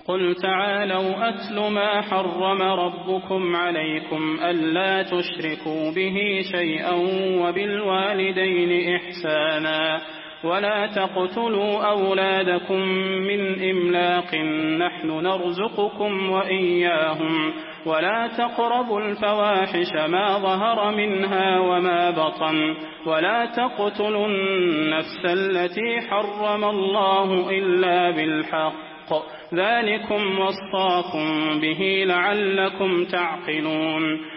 قل تعالوا أتل ما حرم ربكم عليكم ألا تشركوا به شيئا وبالوالدين إحسانا ولا تقتلوا أولادكم من إملاق نحن نرزقكم وإياهم ولا تقربوا الفواحش ما ظهر منها وما بطن ولا تقتلوا النفس التي حرم الله إلا بالحق ذلكم وصاكم به لعلكم تعقلون